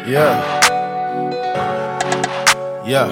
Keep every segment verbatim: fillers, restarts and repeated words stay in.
Yeah. Yeah.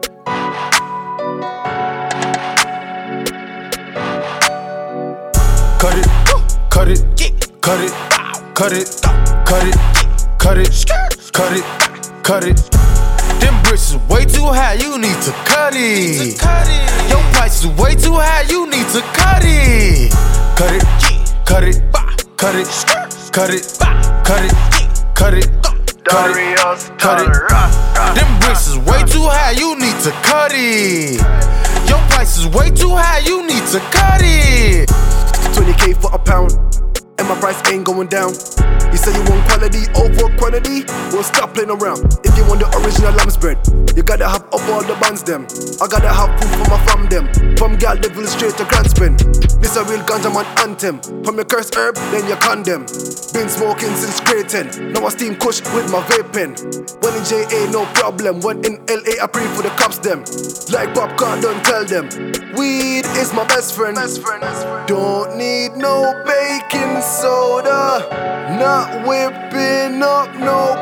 Cut it, cut it, cut it, cut it, cut it, cut it, cut it, cut it. Them bricks is way too high, you need to cut it. Your price is way too high, you need to cut it. Cut it, cut it, cut it, cut it, cut it, cut it, cut it, cut it. Them bricks is way too high, you need to cut it. Your price is way too high, you need to cut it. twenty K for a pound, and my price ain't going down. You say you want quality over quantity? Well, stop playing around. If you want the original lamb's bread, you gotta have up all the buns them. I gotta have food for my fam them. From gal devil straight to grand spin. This a real ganja man anthem. From your cursed herb, then you condemn. Been smoking since grade ten. Now I steam kush with my vape pen. When in J A, no problem. When in L A, I pray for the cops them. Like popcorn, don't tell them. Weed is my best friend. Best friend. Don't need no baking soda. Not whipping up no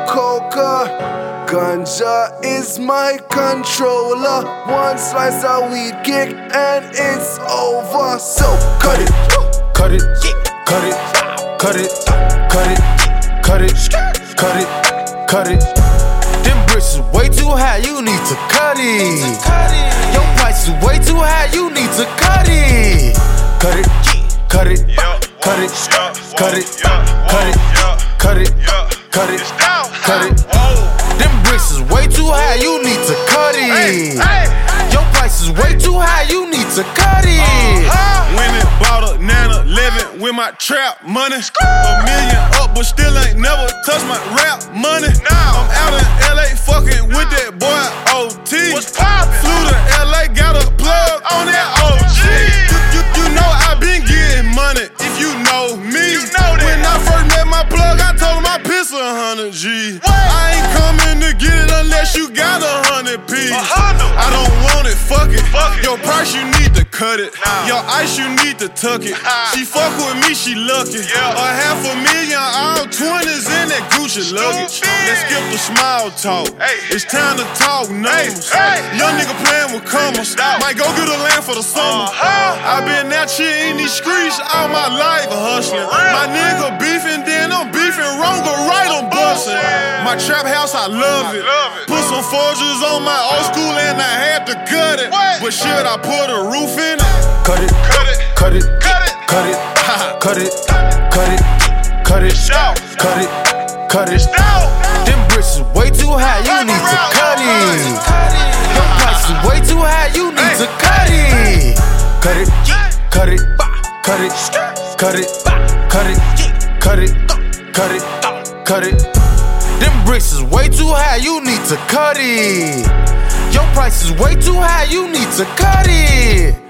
coca. Ganja is my controller. One slice of weed kick and it's over. So cut it, cut it, cut it, cut it, cut it, cut it, cut it, cut it. Them bricks is way too high, you need to cut it. Your price is way too high, you need to cut it. Cut it, cut it, cut it, cut it, cut it, cut it, cut it, cut it. Them bricks is way too high, you need to cut it. Your price is way too high, you need to cut it. Went and bought a nine eleven with my trap money. A million up, but still ain't never touched my rap money. I'm out in L A fucking with that boy O T. Flew to L A, got a plug on that O G. You, you, you know I been getting money, if you know me. When I first met my plug, I told him I piss a hundred G. I ain't coming to get it unless you got a hundred P. I don't want it, fuck it. Your price, you need to cut it. Your ice, you need to tuck it. She fuck with me, she lucky. A half a million, all twenties in that Gucci luggage. Let's skip the small talk. It's time to talk numbers. Young nigga playing with commas. Might go get a land for the summer. I been out here in these streets all my life hustling. My nigga beefing, then I'm beefing wrong or right, I'm busting. My trap house, I love it. Put some forges on my old school and I had to cut it. But should I put a roof in it? Cut it, cut it, cut it, cut it, cut it, cut it, cut it, cut it, cut it, cut it. Them bricks is way too high, you need to cut it. Your price is way too high, you need to cut it. Cut it, cut it, cut it, cut it, cut it, cut it, cut it, cut it. Them bricks is way too high, you need to cut it. Your price is way too high, you need to cut it.